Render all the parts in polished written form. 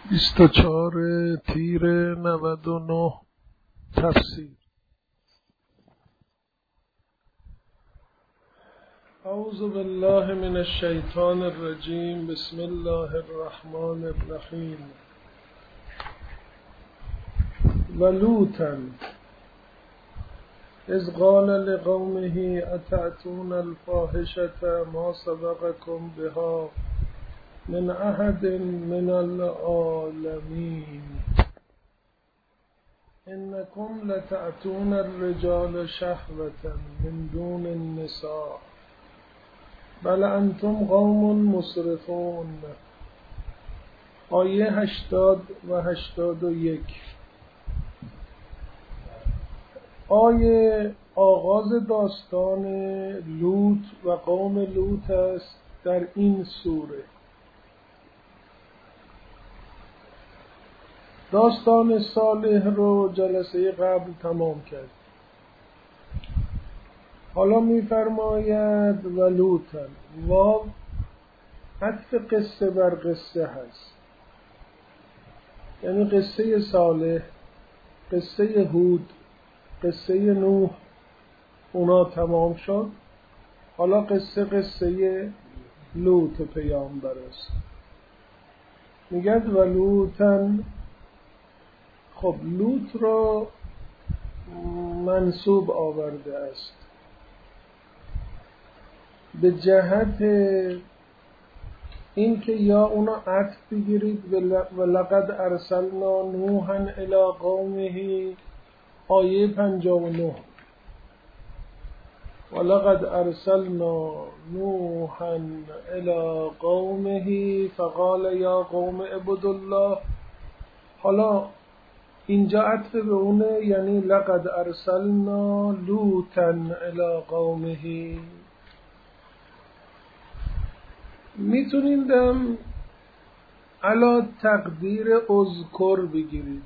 24 تیر 99 تفسیر. اعوذ بالله من الشیطان الرجیم. بسم الله الرحمن الرحیم. ولوطا اذ قال لقومه اتأتون الفاحشة ما سبقكم بها من احد من العالمین انکم لتأتون الرجال شهوة من دون النساء بل انتم قوم مسرفون. آیه 80 و 81. آیه آغاز داستان لوط و قوم لوط است در این سوره. داستان صالح رو جلسه قبل تمام کرد. حالا می‌فرماید و لوطا، واو عطف قصه بر قصه هست، یعنی قصه صالح، قصه هود، قصه نوح اونا تمام شد. حالا قصه لوط پیامبر است. میگه و لوطا. خب لوط رو منصوب آورده است به جهت اینکه یا اونا عطف بگیرید و لقد ارسلنا نوحا الی قومه، آیه 59. و لقد ارسلنا نوحا الی قومه فقال یا قوم اعبدوا الله. حالا اینجا عطف به اونه، یعنی لقد ارسلنا لوطا الی قومه. میتونید علی تقدیر اذکر بگیرید،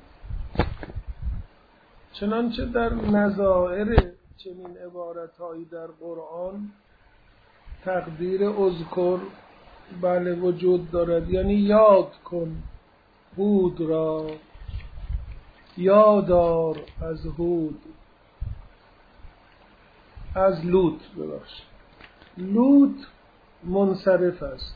چنانچه در نظائر چنین عبارتهایی در قرآن تقدیر اذکر بله وجود دارد، یعنی یاد کن هود را، یادار از هود، از لوط ببخشید. لوط منصرف است.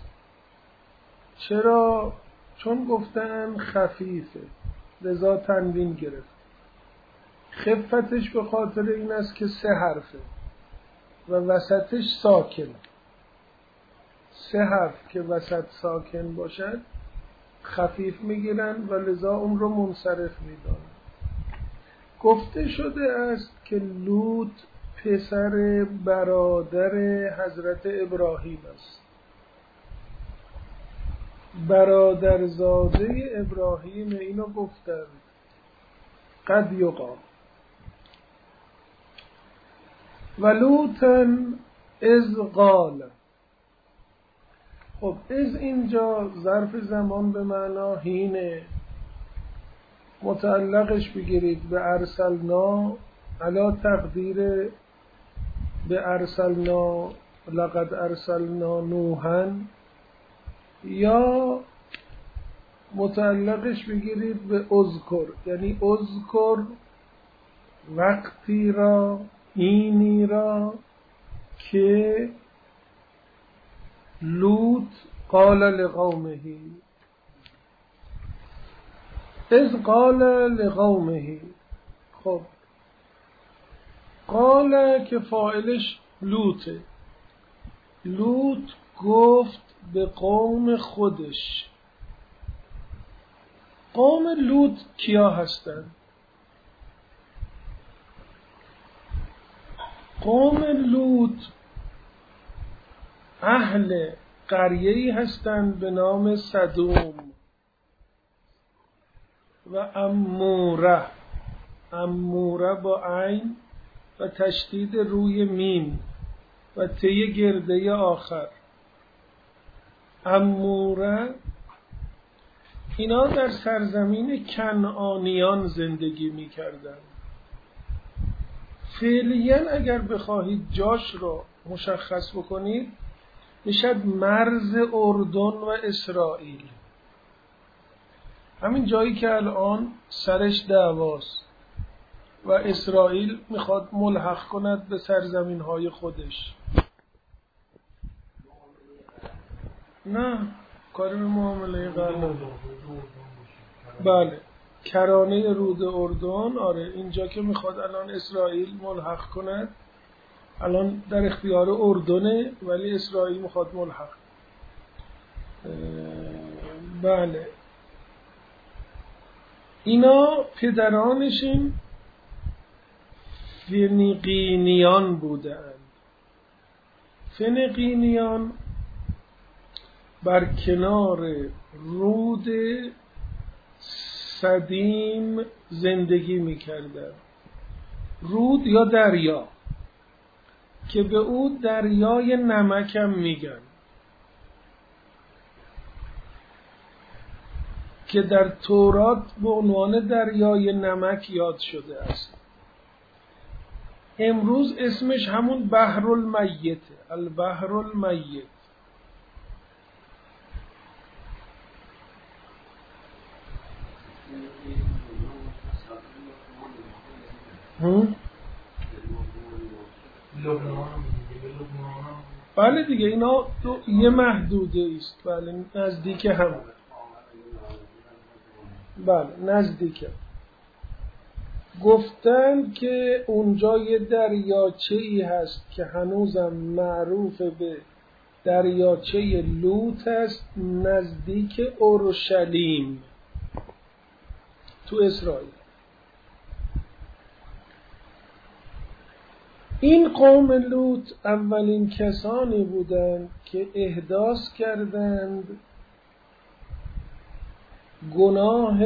چرا؟ چون گفتن خفیفه، لذا تنوین گرفت. خفتش به خاطر این است که 3 حرفه و وسطش ساکن. 3 حرف که وسط ساکن باشد خفیف میگیرن و لذا اون رو منصرف میدانن. گفته شده است که لوط پسر برادر حضرت ابراهیم است، برادرزاده ابراهیم. اینو گفتن قد یقال. و لوطا اذ قال. خب از اینجا ظرف زمان به معنا حینه، متعلقش بگیرید به ارسلنا علا تقدیر به ارسلنا لقد ارسلنا نوحا، یا متعلقش بگیرید به اذکر، یعنی اذکر وقتی را، اینی را که لوط قال لقومه. اذ قال لقومه. خب قال که فاعلش لوطه. لوط گفت به قوم خودش. قوم لوط کیا هستند؟ قوم لوط اهل قریه‌ای هستند به نام سدوم و اموره. اموره با عین و تشدید روی میم و ته گرده آخر. اموره اینا در سرزمین کنعانیان زندگی می کردن. فعلیاً اگر بخواهید جاش رو مشخص بکنید میشد مرز اردن و اسرائیل. همین جایی که الان سرش دعواست و اسرائیل میخواد ملحق کند به سرزمین های خودش. نه کاری به معامله قرار. بله کرانه رود اردن. آره اینجا که میخواد الان اسرائیل ملحق کند، الان در اختیار اردنه ولی اسرائیل میخواد ملحق. بله اینا پدرانشون فنیقینیان بودند. فنیقینیان بر کنار رود سدیم زندگی میکردند. رود یا دریا که به او دریای نمک هم میگن، که در تورات به عنوان دریای نمک یاد شده است. امروز اسمش همون بحر المیت، البحر المیت. بله دیگه اینا یه محدوده است. بله نزدیک هم. بله نزدیکه. گفتن که اونجا یه دریاچه ای هست که هنوزم معروف به دریاچه لوط است، نزدیک اورشلیم تو اسرائیل. این قوم لوط اولین کسانی بودند که احداث کردند گناه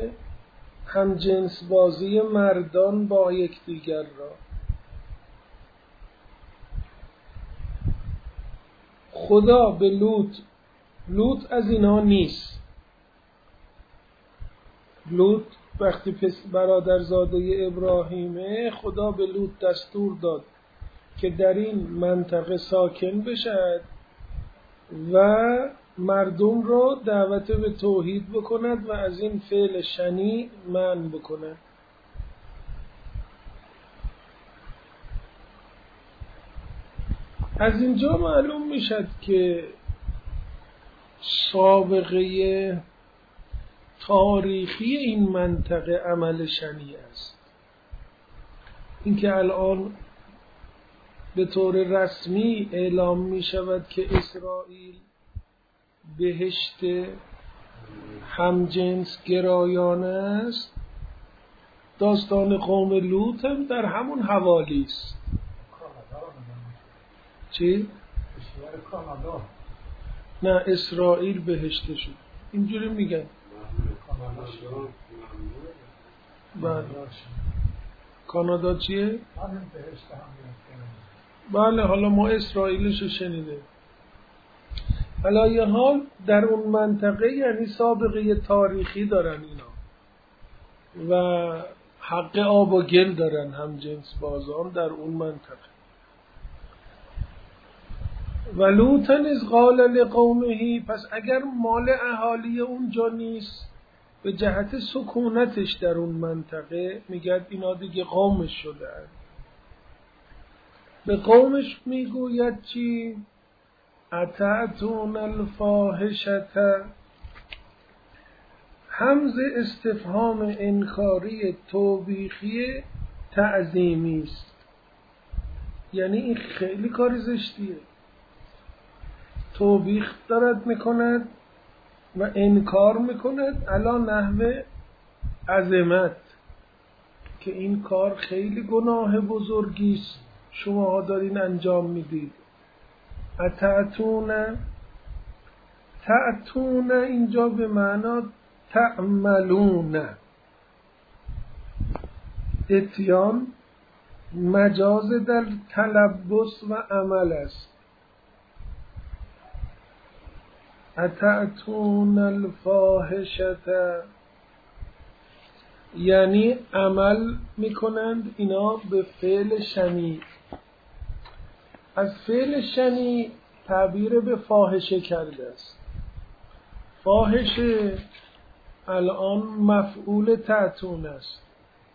همجنس بازی مردان با یکدیگر را. خدا به لوط از اینا نیست. لوط وقتی برادرزاده ابراهیمه، خدا به لوط دستور داد که در این منطقه ساکن بشد و مردم رو دعوت به توحید بکند و از این فعل شنیع منع بکند. از اینجا معلوم میشد که سابقه تاریخی این منطقه عمل شنیع است. اینکه الان به طور رسمی اعلام می شود که اسرائیل بهشت همجنس گرایانه است، داستان قوم لوط هم در همون حوالی است. چی؟ نه اسرائیل بهشت شد اینجوری میگن. بله کانادا چیه؟ بله حالا ما اسرائیلشو شنیده. علایه حال در اون منطقه یعنی سابقه تاریخی دارن اینا و حق آب و گل دارن هم جنس بازان در اون منطقه. و لوطا اذ قال لقومه، پس اگر مال اهالی اونجا نیست به جهت سکونتش در اون منطقه، میگه اینا دیگه قومش شدن. به قومش میگوید چی؟ اتأتون الفاحشة، همز استفهام انکاری توبیخی تعظیمی است. یعنی این خیلی کار زشتیه. توبیخ دارد میکند و انکار میکند علی نحو عظمت، که این کار خیلی گناه بزرگی است شما دارین انجام میدید. تأتون اینجا به معنا تعملون، اتیان مجاز در تلبس و عمل است. اتأتون الفاحشة یعنی عمل میکنند اینا به فعل شنیع. از فعل شنیع تعبیر به فاحشه کرده است. فاحشه الان مفعول تأتون است.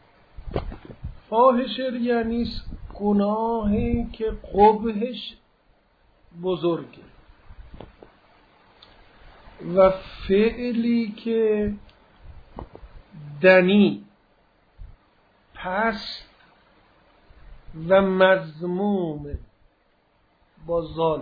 فاحشه یعنی گناهی که قبحش بزرگه و فعلی که دنی پست و مذموم با زال.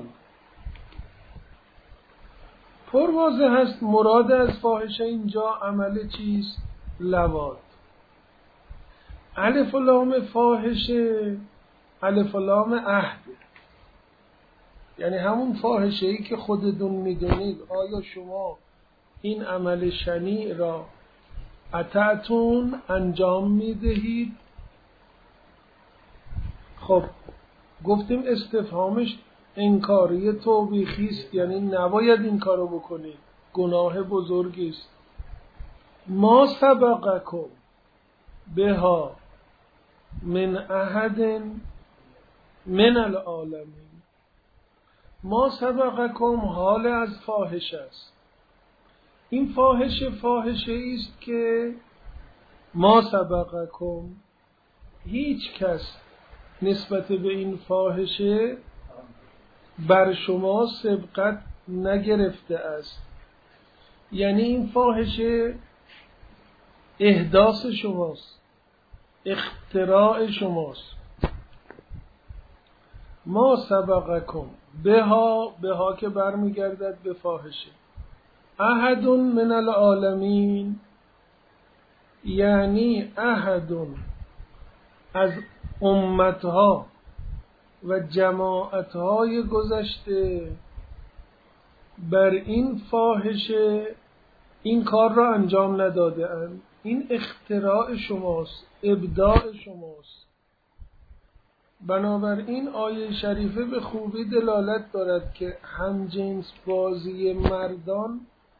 پرواضح هست مراد از فاحشه اینجا عمل چیست؟ لواط. الف و لام فاحشه الف و لام عهد، یعنی همون فاحشه ای که خودتون میدونید. آیا شما این عمل شنیع را اطعتون انجام میدهید؟ خب گفتیم استفهامش انکاری توبیخی است، یعنی نباید این کارو بکنید، گناه بزرگی است. ما سبقکم بها من احد من العالمین. ما سبقکم حال از فاحشه است. این فاحشه است که ما سبقکم، هیچ کس نسبت به این فاحشه بر شما سبقت نگرفته است. یعنی این فاحشه احداث شماست، اختراع شماست. ما سبقکم بها که برمیگردد به فاحشه. احد من العالمین یعنی احد از امتها و جماعتهای گذشته بر این فاحشه این کار را انجام نداده اند. این اختراع شماست، ابداع شماست. بنابراین آیه شریفه به خوبی دلالت دارد که همجنس بازی مردان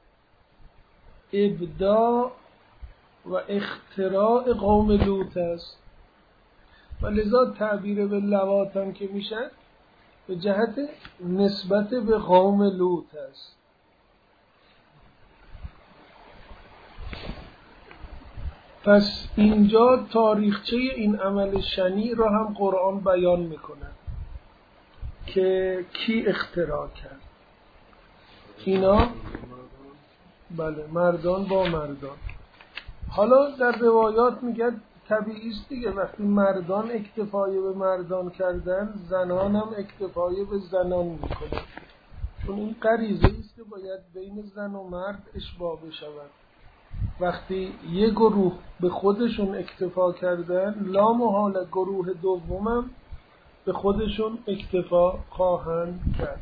ابداع و اختراع قوم لوط است و لذا تعبیر به لواط هم که میشن به جهت نسبت به قوم لوط است. پس اینجا تاریخچه این عمل شنیع را هم قرآن بیان میکنه که کی اختراع کرد. اینا بله مردان با مردان. حالا در روایات میگه طبیعی است دیگه، وقتی مردان اکتفای به مردان کردن زنان هم اکتفای به زنان میکنن، چون این غریزه است که باید بین زن و مرد اشباع بشود. وقتی یک گروه به خودشون اکتفا کردن لا محاله گروه دومم به خودشون اکتفا خواهند کرد.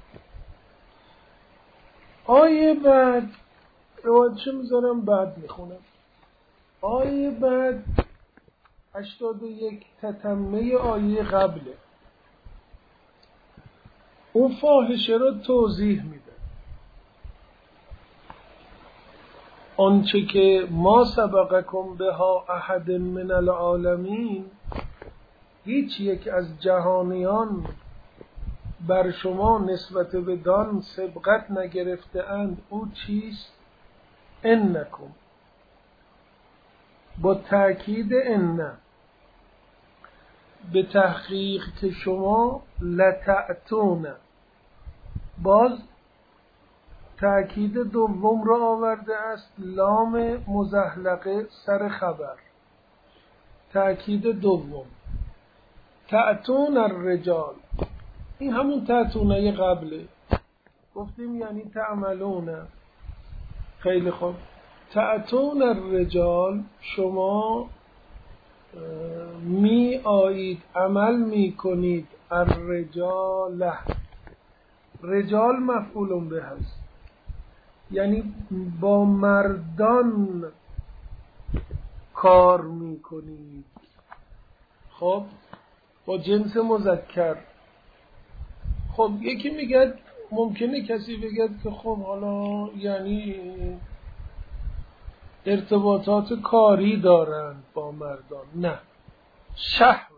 آیه بعد روایتش میذارم بعد میخونم. آیه بعد 81 تتمه آیه قبله. اون فاحشه را توضیح میده. آنچه که ما سبقکم بها احد من العالمین، هیچ یک از جهانیان بر شما نسبت به دان سبقت نگرفته اند. او چیست؟ انکم، با تأکید ان، به تحقیق که شما لتأتون، باز تأکید دوم را آورده است، لام مزحلقه سر خبر. تأکید دوم تأتون الرجال، این همون تأتونه قبله، گفتیم یعنی تعملون. خیلی خوب، تأتون الرجال، شما می آیید، عمل می کنید. الرجال، رجال مفعول به هست، یعنی با مردان کار می کنید. خب با جنس مذکر. خب یکی میگه، ممکنه کسی بگه که خب حالا یعنی ارتباطات کاری دارند با مردان. نه، شهوت.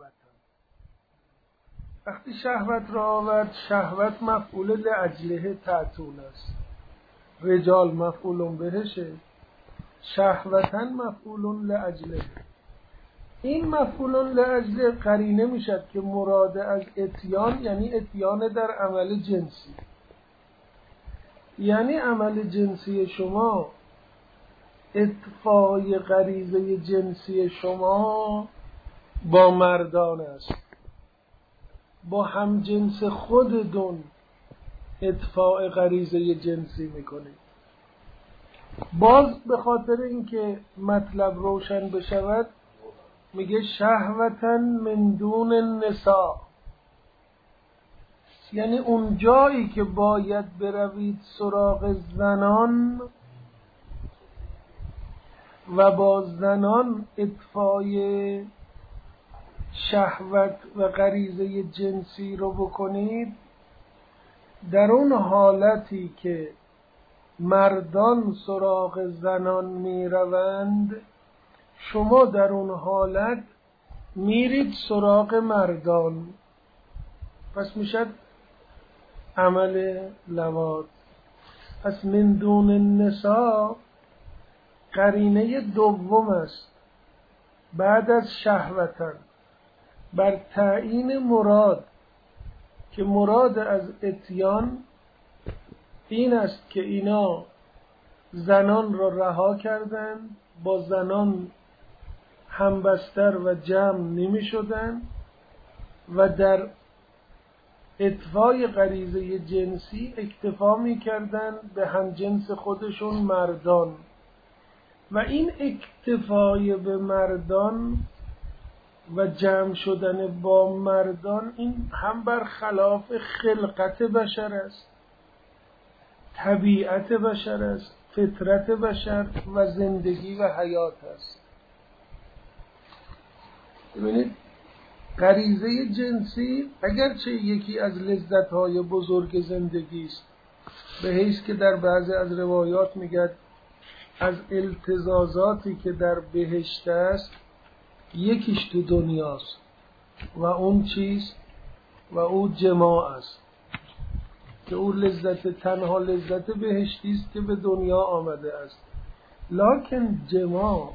وقتی شهوت را آورد، شهوت مفعول لاجله تأتون است، رجال مفعول بهشه، شهوتاً مفعول لاجله. این مفعول لاجله قرینه میشد که مراد از اتیان یعنی اتیان در عمل جنسی، یعنی عمل جنسی شما، اطفای غریزه جنسی شما با مردان است، با همجنس خودتون اطفاء غریزه جنسی میکنید. باز به خاطر اینکه مطلب روشن بشود میگه شهوتاً من دون النساء، یعنی اون جایی که باید بروید سراغ زنان و با زنان اطفای شهوت و غریزه جنسی رو بکنید، در اون حالتی که مردان سراغ زنان می روند، شما در اون حالت میرید سراغ مردان، پس میشد عمل لواط. پس من دون النساء قرینه دوم است بعد از شهوتن بر تعیین مراد، که مراد از اتیان این است که اینا زنان را رها کردند، با زنان همبستر و جمع نمی شدن و در اطفای غریزه جنسی اکتفا می کردن به همجنس خودشون مردان. و این اکتفای به مردان و جمع شدن با مردان، این هم برخلاف خلقت بشر است، طبیعت بشر است، فطرت بشر و زندگی و حیات است. ببینید غریزه جنسی اگرچه یکی از لذت‌های بزرگ زندگی است، به حیث که در بعضی از روایات میگه از التزازاتی که در بهشت است یکیش تو دنیاست و اون چیست؟ و او جماع است، که او لذت، تنها لذت بهشتی است که به دنیا آمده است. لکن جماع،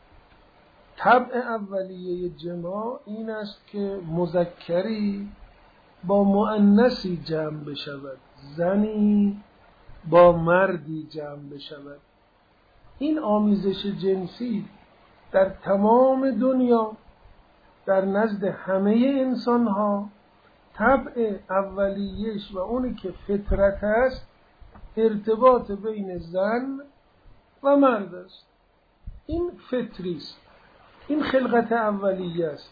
طبع اولیه جماع این است که مذکری با مؤنثی جمع بشود، زنی با مردی جمع بشود. این آمیزش جنسی در تمام دنیا در نزد همه انسان ها طبع اولیه‌اش و اونی که فطرت است ارتباط بین زن و مرد است. این فطری است، این خلقت اولیه است.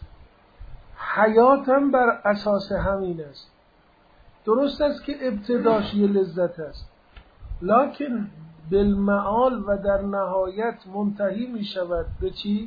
حیات هم بر اساس همین است. درست است که ابتداش یه لذت است، لکن بالمعال و در نهایت منتهی می شود به چی؟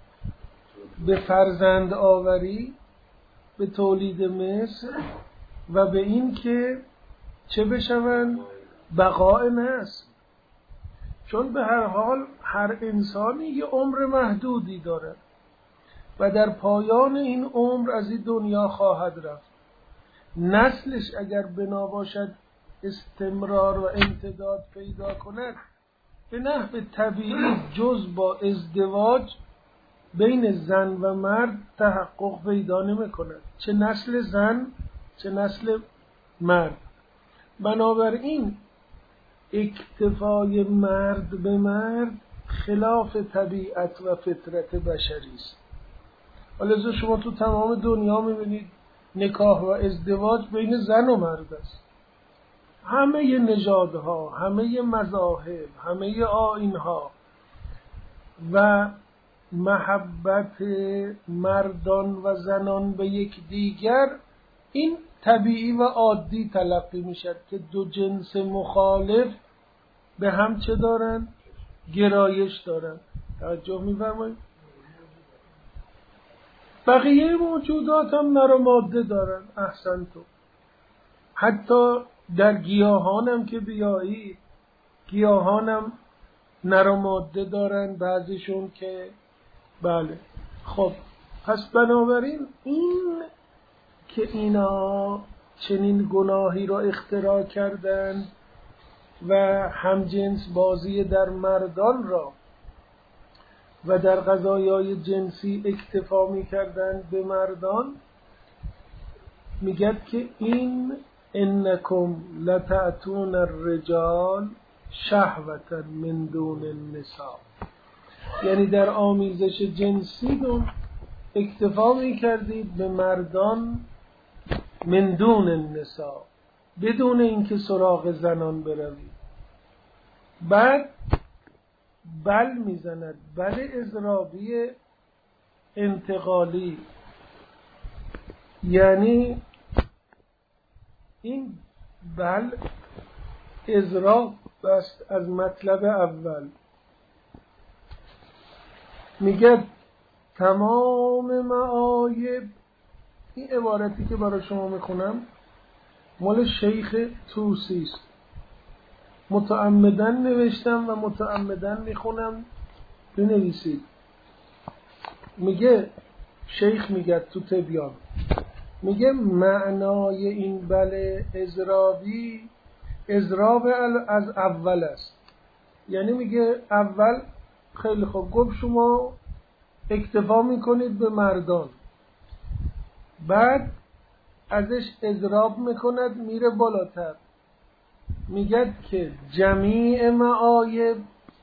به فرزند آوری، به تولید مثل و به این که چه بشوند؟ بقاء نسل. چون به هر حال هر انسانی یه عمر محدودی داره و در پایان این عمر از این دنیا خواهد رفت. نسلش اگر بنا باشد استمرار و امتداد پیدا کند، به نحو طبیعی جز با ازدواج بین زن و مرد تحقق پیدا نمی کند، چه نسل زن چه نسل مرد. بنابراین اکتفای مرد به مرد خلاف طبیعت و فطرت بشری است. حالا شما تو تمام دنیا می‌بینید نکاح و ازدواج بین زن و مرد است. همه نژادها، همه مذاهب، همه آیین‌ها و محبت مردان و زنان به یک دیگر، این طبیعی و عادی تلقی میشد که دو جنس مخالف به هم چه دارن؟ گرایش دارن. توجه می‌فرمایید؟ بقیه موجودات هم نر و ماده دارن. احسنتم. حتی در گیاهان هم که بیایید، گیاهان هم نر و ماده دارن، بعضیشون که بله. خب پس بنابراین این که اینا چنین گناهی را اختراع کردن و همجنس بازی در مردان را و در قضایای جنسی اکتفا میکردن به مردان، میگد که این انکم لتأتون الرجال شهوة من دون النساء، یعنی در آمیزش جنسی اکتفا میکردید به مردان من دون النساء، بدون اینکه سراغ زنان بروید. بعد بل میزند، بل اضرابی انتقالی، یعنی این بل اضراب است از مطلب اول. میگه تمام معایب، این عبارتی که برای شما میخونم مال شیخ طوسی است، متعمدن نوشتم و متعمدن میخونم، بنویسید. میگه شیخ میگه تو تبیان، میگه معنای این بله اضرابی، اضراب از اول است. یعنی میگه اول خیلی خوب گفت شما اکتفا میکنید به مردان، بعد ازش اضراب میکند میره بالاتر، میگه که جمیع معایب،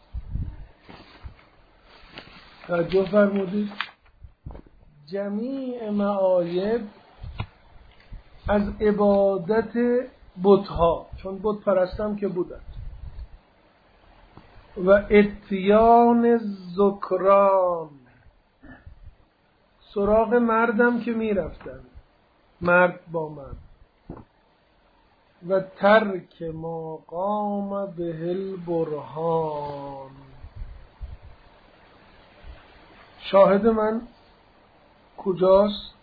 توجه فرمودید، جمیع معایب از عبادت بتها، چون بت پرستم که بودن، و اتیان ذکران، سراغ مردم که میرفتن، مرد با مرد، و ترک ما قام به البرهان. شاهد من کجاست؟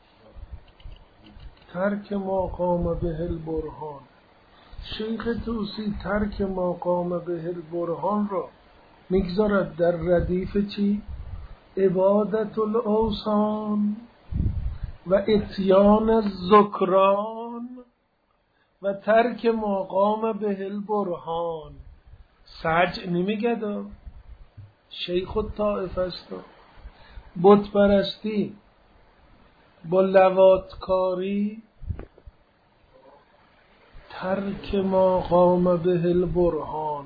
ترک ما قام به البرهان. شیخ طوسی ترک ما قام به البرهان را میگذارد در ردیف چی؟ عبادت الاوثان و اتیان الذکران و ترک ما قام به البرهان. سجع نمیگه، شیخ الطائفه است. بت پرستی با لواطکاری، ترک ما قام به البرهان،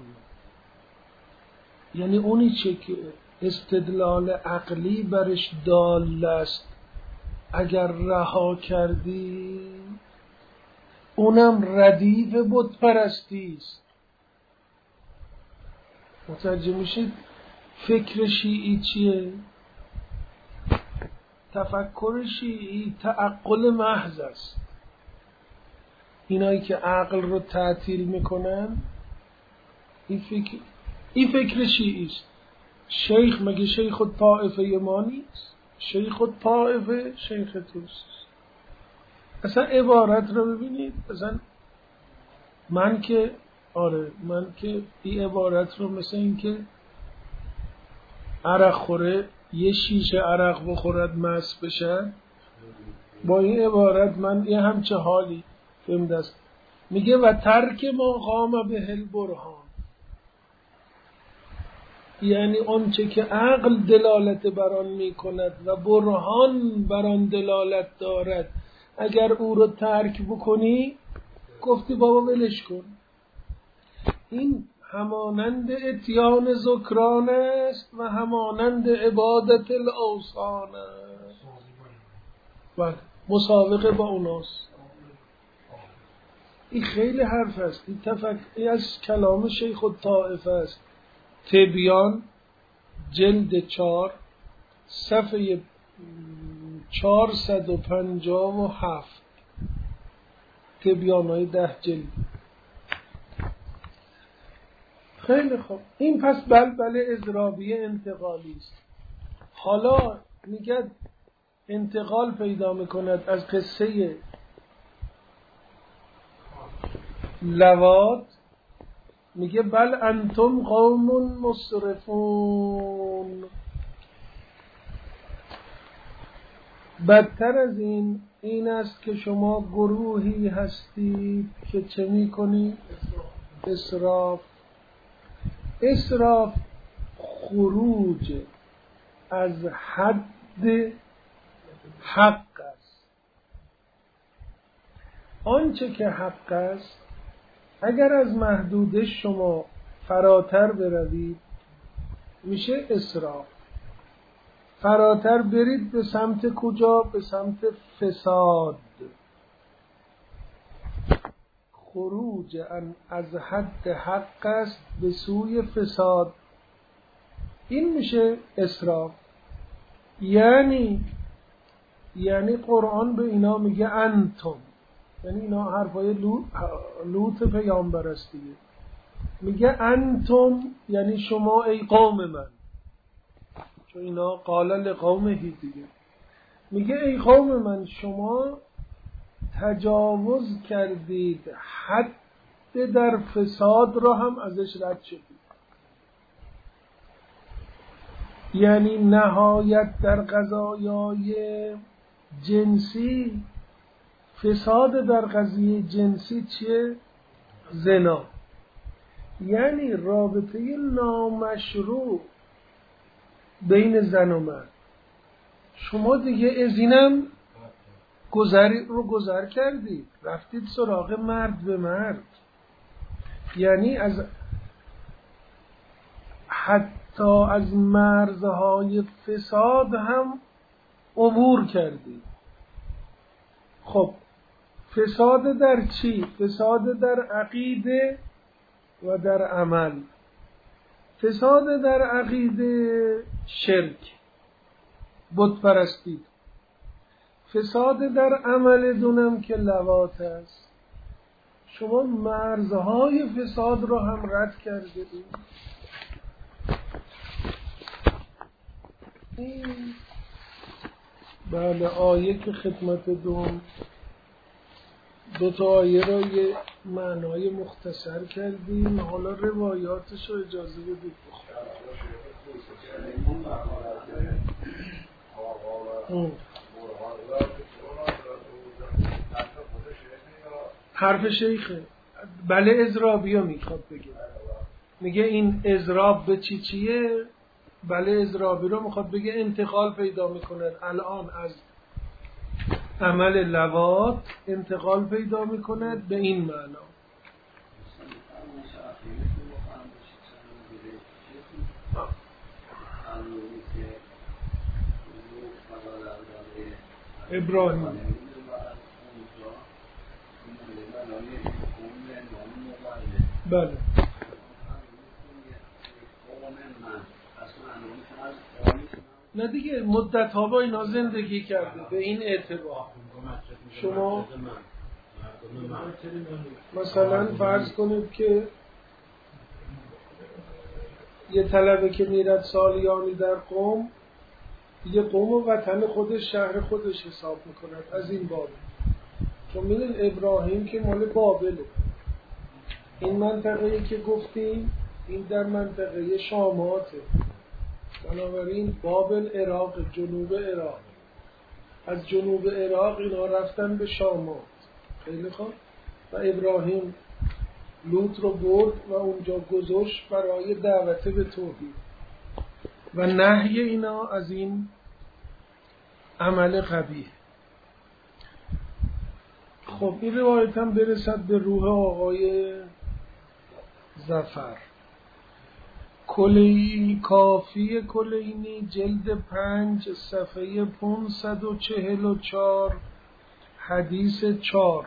یعنی اونی چه که استدلال عقلی برش دال است اگر رها کردی، اونم ردیف بت پرستی است. متوجه میشید فکر شیعی چیه؟ تفکر شیعی تعقل محض است. اینایی که عقل رو تعطیل میکنن، این فکر شیعی است. شیخ مگه شیخ الطائفه ما نیست؟ شیخ الطائفه شیخ طوسی. اصلا عبارت رو ببینید، اصلا من که این عبارت رو مثل این که عرق خوره یه شیشه عرق بخورد مست بشه، با این عبارت من یه همچه حالی فهم دست. میگه و ترک ما قام به البرهان، یعنی آنچه که عقل دلالت بران میکند و برهان بران دلالت دارد، اگر او رو ترک بکنی گفتی بابا ولش کن. این همانند اتیان ذکران است و همانند عبادت الاوثان است، بله مسابقه با اوناست. این خیلی حرف است. این از کلام شیخ الطائفه است. تبیان جلد 4 صفحه 457، تبیان‌های 10 جلد. خیلی خوب، این پس بلبل اضرابی انتقالی است. حالا میگه انتقال پیدا میکند از قصه لواط، میگه بل انتم قوم مسرفون. بدتر از این است که شما گروهی هستید که چه میکنید؟ اسراف. اسراف خروج از حد حق است. آنچه که حق است اگر از محدودش شما فراتر بروید میشه اسراف. فراتر برید به سمت کجا؟ به سمت فساد. خروج از حد حق است به سوی فساد، این میشه اسراف. یعنی قرآن به اینا میگه انتم، یعنی اینا حرفای لوط پیامبر است دیگه. میگه انتم یعنی شما ای قوم من، چون اینا قال لقومه دیگه. میگه ای قوم من شما تجاوز کردید حد در فساد را هم ازش رد شدید. یعنی نهایت در قضایای جنسی، فساد در قضیه جنسی چیه؟ زنا. یعنی رابطه نامشروع بین زن و مرد. شما دیگه از اینم گذر کردید، رفتید سراغ مرد به مرد. یعنی حتی از مرزهای فساد هم عبور کردید. خب فساد در چی؟ فساد در عقیده و در عمل. فساد در عقیده شرک، بت پرستی. فساد در عمل دونم که لواط است. شما مرزهای فساد رو هم رد کردید. بله، آیه که خدمت دو تا آیه رو یه معنای مختصر کردیم، حالا روایاتش رو اجازه بدید حرف شیخه. بله اضرابی ها میخواد بگه، میگه این اضراب به چیه؟ بله اضرابی رو میخواد بگه انتقال پیدا میکنه الان از عمل لواط انتقال پیدا میکنه به این معنا. ابراهیم بله نه دیگه مدت ها با اینا زندگی کرده. به این اعتبار شما مثلا فرض کنید که یه طلبه که میرد سالیانی در قوم، یه قوم و وطن خودش شهر خودش حساب میکند از این باب. چون میدونید ابراهیم که مال بابله. این منطقه‌ای که گفتیم این در منطقه شاماته، بنابراین بابل عراق، جنوب عراق. از جنوب عراق اینا رفتن به شامات. خیلی خوب. و ابراهیم لوط رو برد و اونجا گذاشت برای دعوت به توحید و نهی اینا از این عمل قبیح. خب این روایت هم برسد به روح آقای ظفر. کافی کلینی جلد 5 صفحه 544 حدیث 4.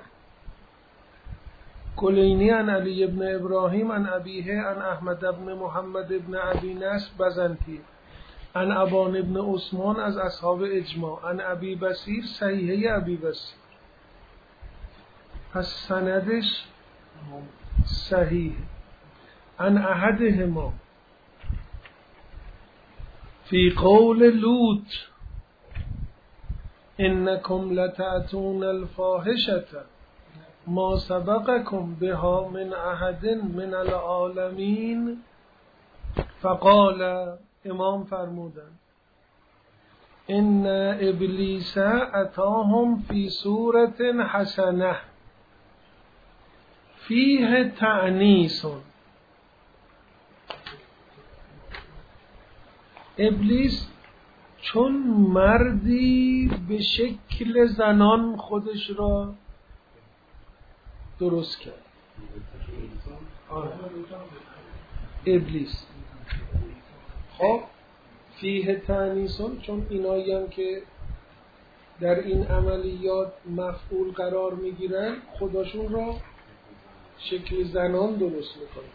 کلینی عن علی ابن ابراهیم عن ابیه عن احمد ابن محمد ابن ابی نصر بزنتی عن ابان ابن عثمان از اصحاب اجماع عن ابی بصیر صحیحه ابی بصیر. پس سندش صحیح. عن احدهما فی قول لوط انکم لتأتون الفاحشة ما سبقکم بها من احد من العالمین. فقال، امام فرمودن ان ابلیس اتاهم فی صورت حسنه فیه تأنیس. ابلیس چون مردی به شکل زنان خودش را درست کرد. ابلیس. خب فیه تانیسون، چون اینایی هم که در این عملیات مفعول قرار میگیرن خودشون را شکل زنان درست میکنن،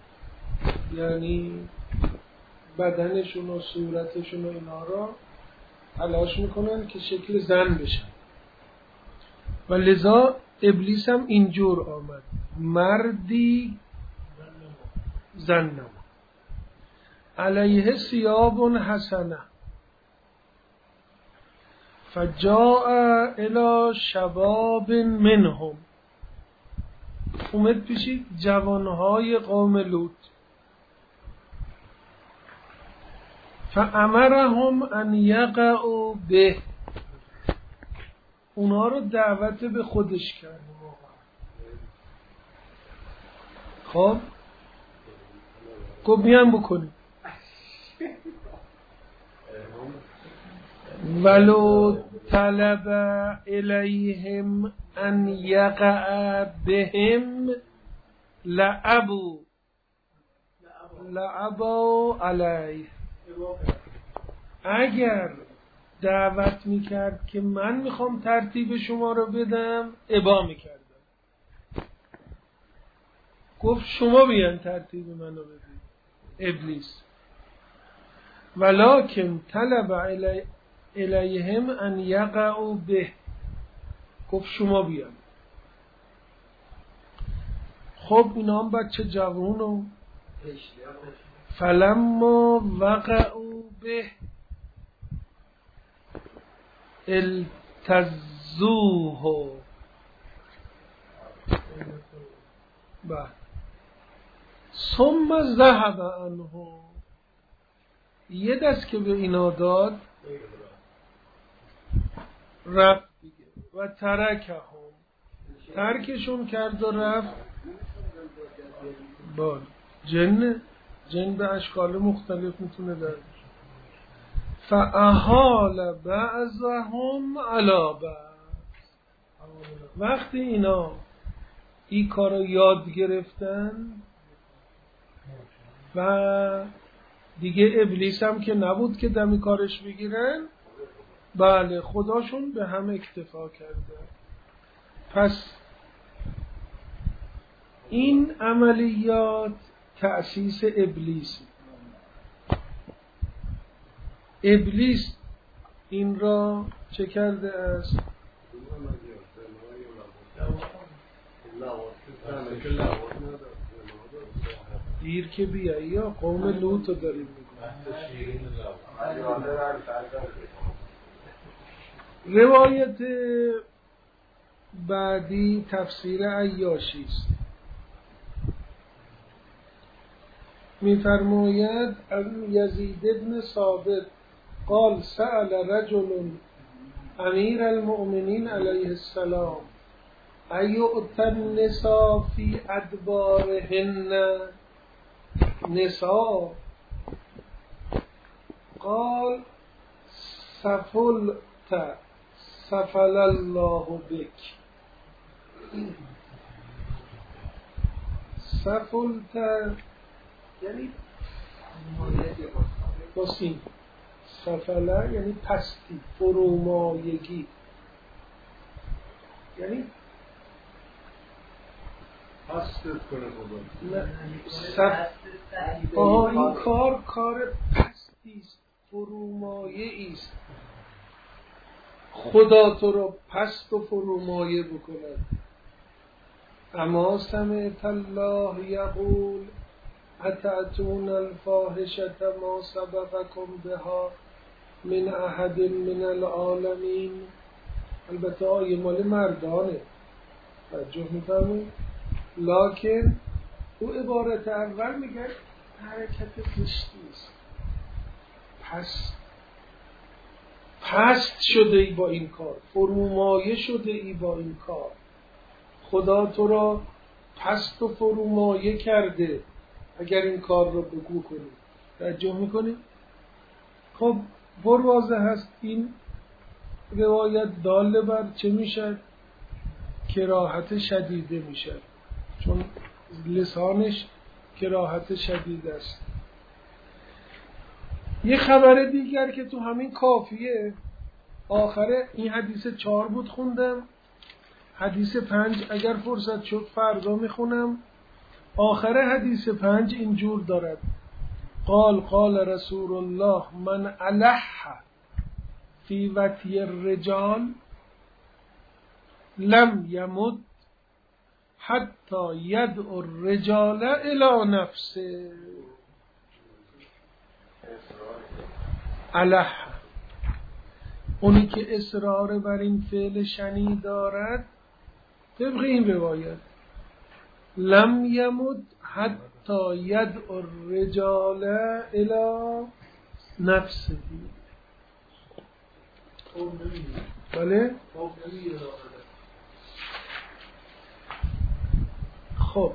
یعنی بدنشون و صورتشون و اینا را تلاش میکنن که شکل زن بشن و لذا ابلیس هم اینجور آمد، مردی زن نما علیه ثیاب حسنه فجاء الی شباب منهم، اومد پیشی جوانهای قوم لوط، فامرهم ان یقعوا به، اونا رو دعوت به خودش کرد. خب گفت بیان بکنیم، ولو طلب الیهم ان یقع بهم لعبوا علیه، اگر دعوت میکرد که من میخوام ترتیب شما رو بدم ابا میکردم، گفت شما بیان ترتیب منو بدید. ابلیس ولکن طلب الیهم ان یقعوا به، گفت شما بیان. خب اینا هم بچه جوانو فلما وقعوا به التزوه، بعد ثم ذهب عنه، یه دست که به اینا داد رفت دیگه، و ترکهم، ترکشون کرد و رفت. بال جن به اشکال مختلف میتونه داره. فاحال بعضهم علی بعض، وقتی اینا این کارو یاد گرفتن و دیگه ابلیس هم که نبود که دمی کارش بگیرن، بله خداشون به هم اکتفا کرده. پس این عملیات تأسیس ابلیس، ابلیس این را چه کرده است؟ دیر که بیایی یا قوم لوط رو داریم میگویم. روایت بعدی تفسیر عیاشی است. می‌فرماید ان یزید بن ثابت قال سأل رجل امیر المؤمنین علیه السلام ایؤتی النساء فی ادبارهن نساء، قال سفلت سفل الله بک. سفلت یعنی باسیم، سفله یعنی پستی، فرومایگی، یعنی پستت کنه خدا. این کار پستی است، فرومایه است. خدا تو رو پست و فرومایه بکند. اما سمعت الله یقول اتأتون الفاحشة ما سبقكم بها من احد من العالمین. البته آیه مال مردانه، توجه می‌فرمایید، لکن او عبارت اول میگه حرکت زشتی است، پست شده ای با این کار، فرومایه شده ای با این کار، خدا تو را پست و فرومایه کرده اگر این کار رو بگو کنی. توجه میکنی؟ خب پر واضح هست این روایت دال بر چه میشد؟ کراهت شدیده میشد، چون لسانش کراهت شدید است. یه خبر دیگر که تو همین کافیه، آخره این حدیث 4 بود خوندم، حدیث 5 اگر فرصت شد فردا میخونم. آخر حدیث 5 اینجور دارد: قال رسول الله من الح فی وطی الرجال لم یمت حتی یدعو الرجال الی نفسه. الح، اونی که اصرار بر این فعل شنی دارد، طبق این روایت لم یمت حتی یدعو الرجال الی نفسه. بله؟ خب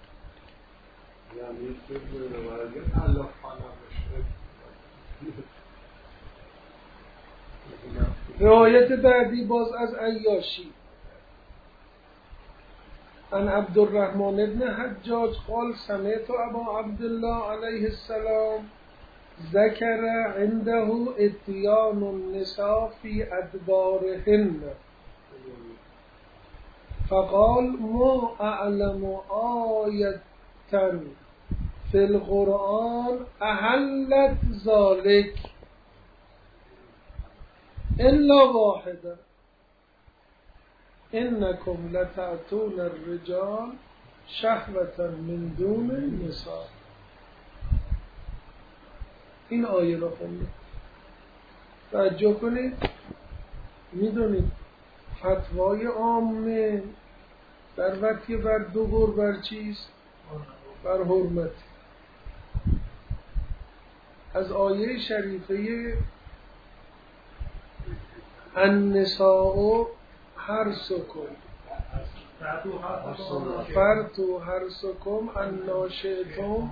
روایت بعدی باز از عیاشی. عن عبد الرحمن ابن حجاج قال سمعت ابا عبدالله علیه السلام ذکر عنده اتیان النساء فی ادبارهن فقال ما اعلم آیة فی القرآن احلت ذلك الا واحده انکم لتأتون الرجال شهوة من دون النساء. این آیه را خوندید، توجه کنید. میدونید فتوای عامه در وطی بر دوبر بر چیست؟ بر حرمت. از آیه شریفه النساء حرثکم فأتوا حرثکم انا شئتم،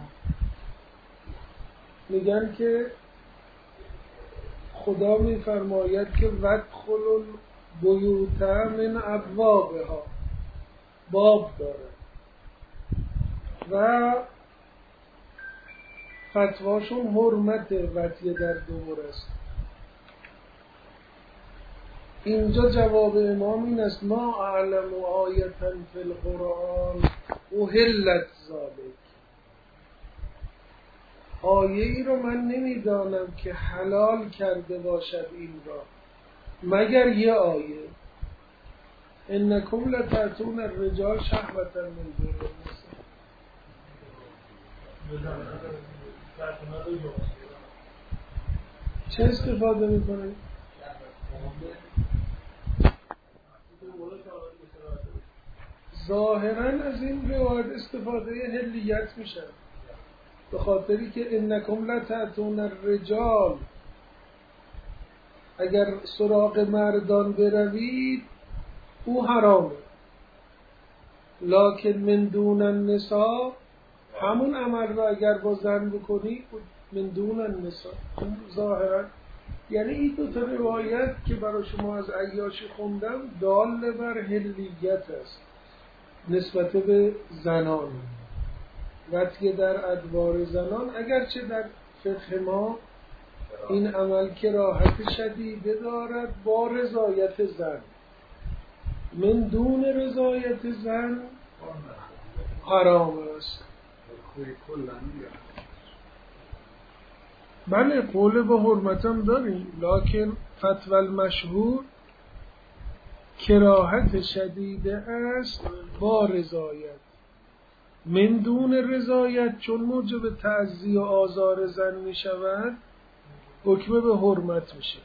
میگن که خدا میفرماید که وادخلوا البیوت من ابوابها، باب داره و فتواشون حرمت وطی در دور است. اینجا جواب امام این است: ما اعلم آیة فی القرآن احلت ذلک. آیه ای رو من نمیدانم که حلال کرده باشد این را مگر یه آیه: انکم لتأتون الرجال شهوة من دون النساء. چه استفاده میکنید؟ ظاهرا از این روایت استفاده هلیت میشه، به خاطری که انکم لتأتون الرجال، اگر سراغ مردان بروید او حرامه، لکن من دون النساء، همون عمل را اگر با زن بکنی من دون النساء. ظاهرا یعنی این دو تا روایت که برای شما از عیاشی خوندم دال بر هلیت است نسبت به زنان، وطی در ادبار زنان، اگرچه در فقه ما این عمل کراهت شدیده دارد با رضایت زن، من دون رضایت زن حرام است. بله قول به حرمتم داریم، لکن فتوى المشهور کراهت شدیده است با رضایت. من دون رضایت چون موجب تعزیه و آزار زن می شود حکم به حرمت میشه.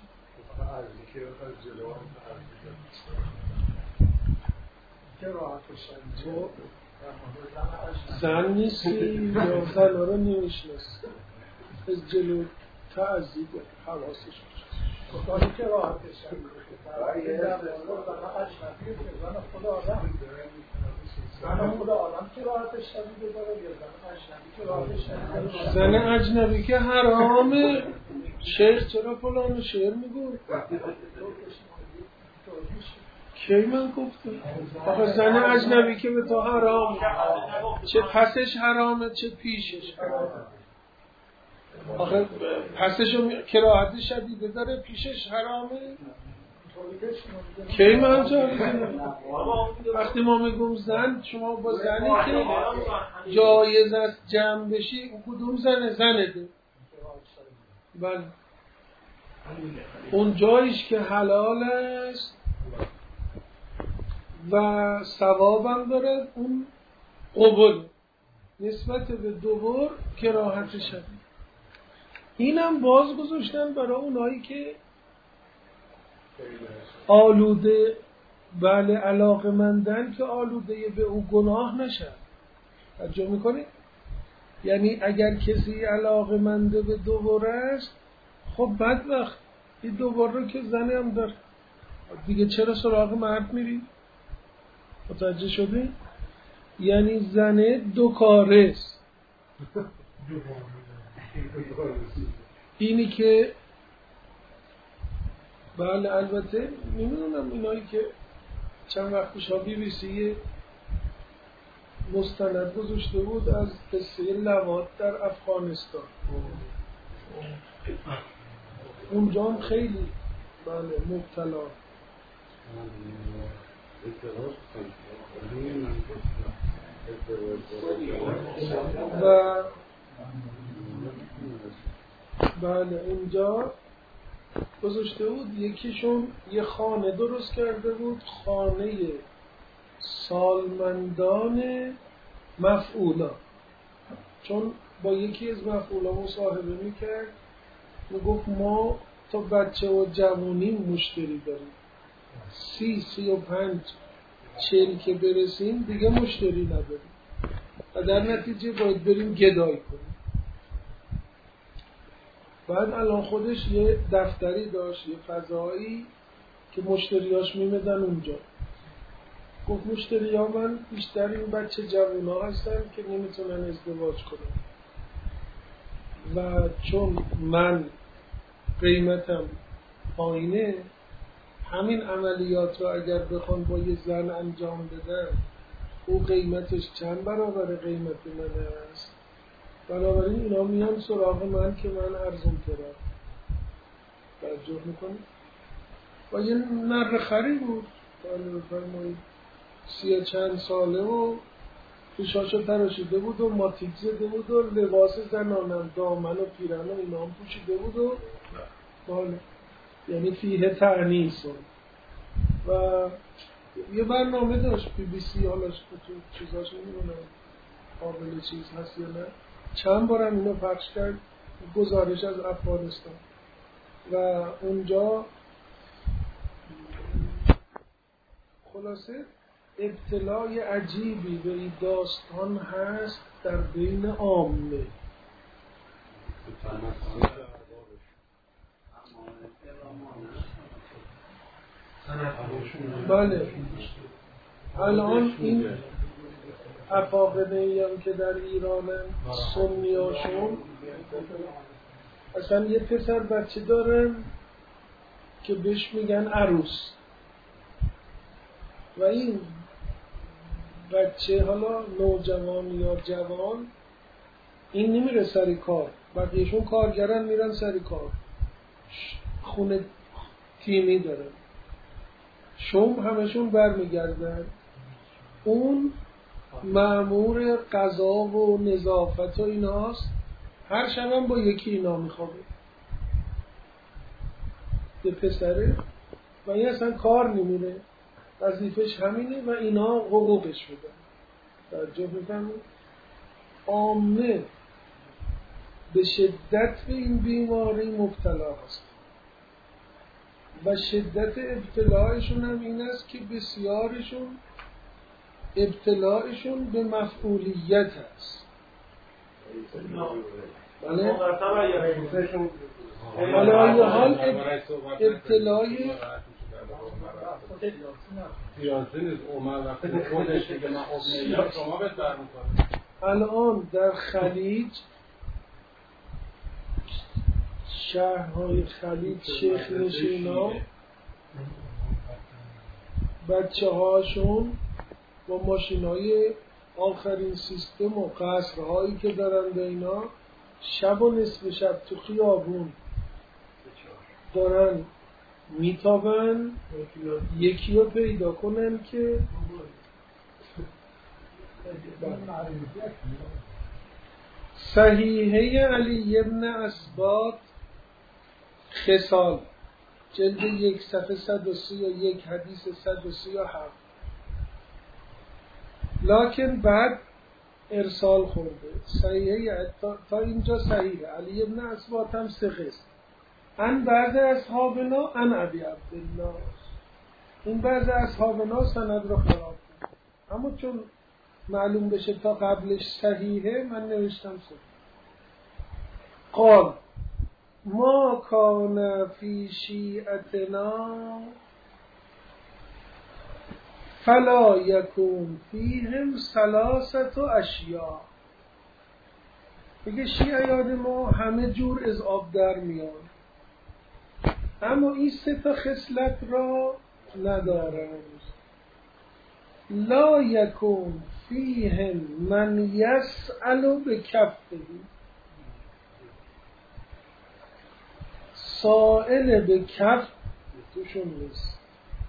زن نیستی یا زن رو نمیشنست، از جلو تعزیه حواسش میشه. خواهی که راحتش شدید خدا آدم که راحتش شدید داره یا زن اجنبی که راحتش شدید؟ زن اجنبی که حرامه شیخ چرا فلان شعر میگو؟ کی من گفتم؟ آخه زن اجنبی که به تو حرام، چه پسش حرامه چه پیشش حرامه. آخه پسشو کراهت شدیده داره، پیشش حرامه. کی من جایزه؟ وقتی ما میگم زن، شما با زنی که جایز است جمع بشی، کدوم زنه؟ زنه ده. بله اون جایش که حلال است و ثوابم داره، اون قبول نسبت به دوبار کراهت شد. اینم باز گذاشتن برای اونایی که آلوده، بله علاقمندن که آلوده به او گناه نشد. توجه میکنید؟ یعنی اگر کسی علاقمنده به دوباره است، خب بدبخت این دوباره رو که زنی هم داره دیگه، چرا سراغ مرد میری؟ متوجه شدی؟ یعنی زنه دو کاره است. اینی که بله البته نمیدونم، اینایی که چند وقت پیش BBC مستند گذاشته بود از قصه لواط در افغانستان، اونجا هم خیلی بله مبتلا و بله اونجا گذاشته بود. یکیشون یه خانه درست کرده بود، خانه سالمندان مفعولا، چون با یکی از مفعولا مصاحبه میکرد، میگفت ما تا بچه و جوونیم مشتری داریم، 35 40 که برسیم دیگه مشتری نداریم و در نتیجه باید بریم گدایی کنیم. بعد الان خودش یه دفتری داشت، یه فضایی که مشتریاش میمدن اونجا. گفت مشتریا من بیشتر این بچه جوونا هستن که نمیتونن ازدواج کنن و چون من قیمتم پایینه، همین عملیات رو اگر بخوان با یه زن انجام بدن، او قیمتش چند برابر قیمت من است، بنابراین اینا میان سراغ من که من ارزون ترم. توجه میکنی؟ و یه نره خری بود فرمایید 30 چند ساله و پیشاشو تراشیده بود و ماتیک زده بود و لباس زنانم دامن و پیرن و اینا هم پوشیده بود و باله، یعنی فیه تعنیس و یه برنامه داشت BBC، حالا تو چیزاش نمیدونم قابل چیز هست یا نه، چند بارم اینو پخش کرد، گزارش از افغانستان و اونجا خلاصه ابتلای عجیبی به این داستان هست در بین عامه. بله الان این افاقنه‌ای هم که در ایرانن، سنیاشون اصلا یه پسر بچه دارن که بهش میگن عروس و این بچه حالا نوجوان یا جوان این نمیره سر کار، بقیهشون کارگرن میرن سر کار، خونه تیمی دارن، شوم همشون برمیگردن، اون مأمور قضا و نظافت و ایناست، هر شبم با یکی اینا میخوابه به پسره و این اصلا کار نمیره، وظیفش همینه و اینا حقوقش بدن. توجه می‌فرمایید؟ عامه به شدت به این بیماری مبتلا هست و شدت ابتلایشون هم این است که بسیارشون ابتلایشون به مفعولیت هست. بله؟ حال ابتلای سیاسی نیست، اومد وقتی خودش دیگه من خب شما بهتر میکنه. الان در خلیج شهرهای خلیج شیخ نشینا بچه هاشون با ماشینای آخرین سیستم و قصرهایی که دارن به اینا شب و نصف شب تو خیابون دارن میتابن، یکی رو پیدا کنن که صحیحه علی ابن اسباط خصال جلد 1 صفحه 131 حدیث 137. لکن بعد ارسال خورده. صحیحه تا اینجا صحیحه. علی ابن اسباط هم ثقه است. ان بعض اصحابنا ان ابی عبدالله، این بعض اصحابنا سند رو خراب کرد، اما چون معلوم بشه تا قبلش صحیحه من نوشتم صحیح. قال ما کان فی شیعتنا فلا یکون فیهم ثلاثه اشیاء. میگه شیعیان ما همه جور از آب در میان، اما این 3 خصلت را ندارند. لا یکون فیهم من یسأل بکفه، سائل به کف توشون نیست.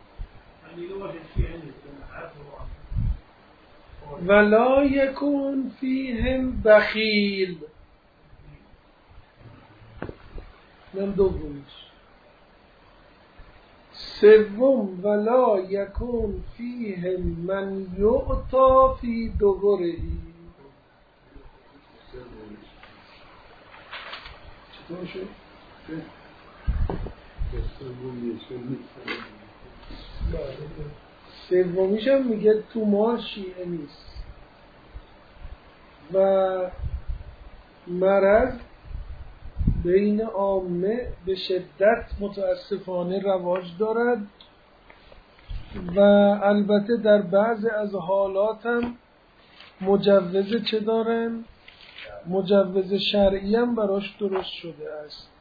ولا یکون فیهم بخیل، من دومیش. سوم ولا یکون فیهم من یعطا فی دبرهی. چطور شد؟ سومیش هم میگه تو ما شیعه نیست و مرض بین عامه به شدت متاسفانه رواج دارد و البته در بعض از حالات هم مجوز چه دارن؟ مجوز شرعی هم براش درست شده است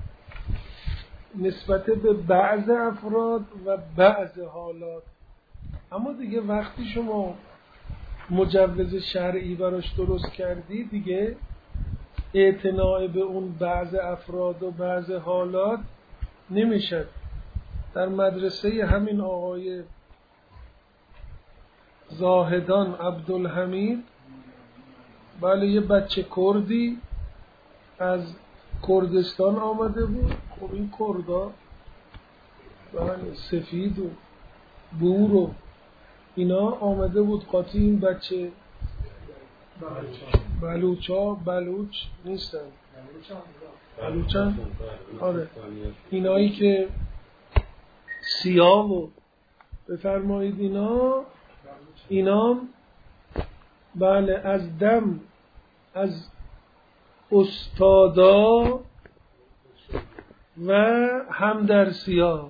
نسبت به بعض افراد و بعض حالات. اما دیگه وقتی شما مجوز شرعی براش درست کردی دیگه اعتناع به اون بعض افراد و بعض حالات نمیشد. در مدرسه همین آقای زاهدان عبدالحمید، بله، یه بچه کردی از کردستان آمده بود. خب این کردا بله سفید و بور و اینا آمده بود قاطی این بچه بلوچ نیستن، بلوچن، آره، اینایی که سیاه و بفرمایید اینا بله از دم از استادا و همدرسی‌ها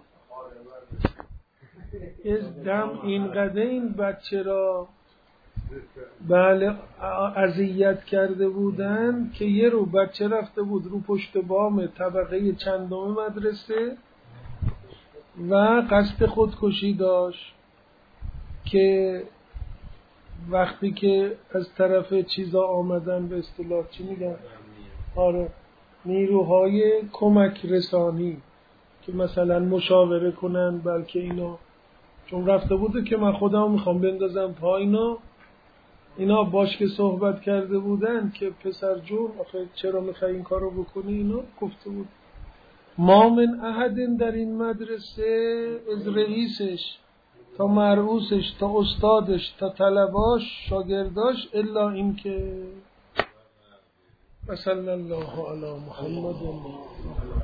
از دم اینقدر این بچه را بله اذیت کرده بودن که یه رو بچه رفته بود رو پشت بام طبقه چندم مدرسه و قصد خودکشی داشت که وقتی که از طرف چیزا آمدن به اصطلاح چی میگن؟ آره، نیروهای کمک رسانی که مثلا مشاوره کنن، بلکه چون رفته بوده که من خودم میخوام بندازم پایینا، اینا باش که صحبت کرده بودن که پسر جون آخه چرا میخوای این کارو بکنی، اینا گفته بود ما من احد در این مدرسه از رئیسش تا مرعوسش تا استادش تا طلباش شاگرداش الا این که صلی الله علی محمد